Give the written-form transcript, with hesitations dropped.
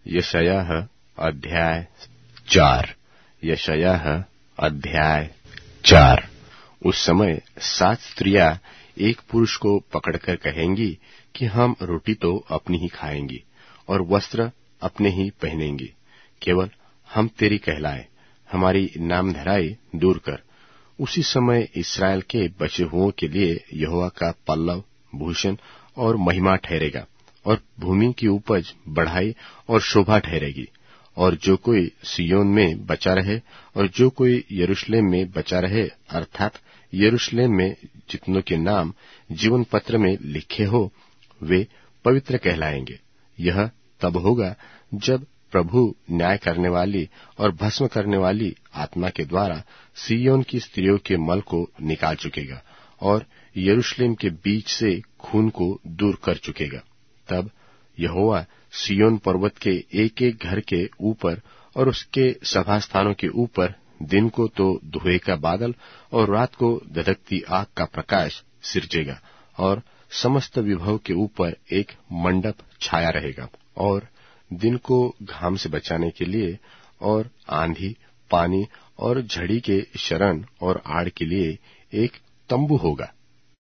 यशायाह अध्याय 4। यशायाह अध्याय 4। उस समय 7 स्त्रियां एक पुरुष को पकड़कर कहेंगी कि हम रोटी तो अपनी ही खाएंगी और वस्त्र अपने ही पहनेंगी, केवल हम तेरी कहलाए, हमारी नामधराई दूर कर। उसी समय इस्राएल के बचे हुओं के लिए यहोवा का पल्लव, भूषण और महिमा ठहरेगा, और भूमि की उपज बढ़ाई और शोभा ठहरेगी। और जो कोई सिय्योन में बचा रहे और जो कोई यरूशलेम में बचा रहे, अर्थात यरूशलेम में जितनों के नाम जीवन पत्र में लिखे हो, वे पवित्र कहलाएंगे। यह तब होगा जब प्रभु न्याय करने वाली और भस्म करने वाली आत्मा के द्वारा सिय्योन की स्त्रियों के मल को निकाल चुकेगा और यरूशलेम के बीच से खून को दूर कर चुकेगा। तब यहोवा सिय्योन पर्वत के एक एक घर के ऊपर और उसके सभा स्थानों के ऊपर दिन को तो धुएं का बादल और रात को धधकती आग का प्रकाश सिरजेगा, और समस्त विभव के ऊपर एक मंडप छाया रहेगा। और दिन को घाम से बचाने के लिए और आंधी, पानी और झड़ी के शरण और आड़ के लिए एक तंबू होगा।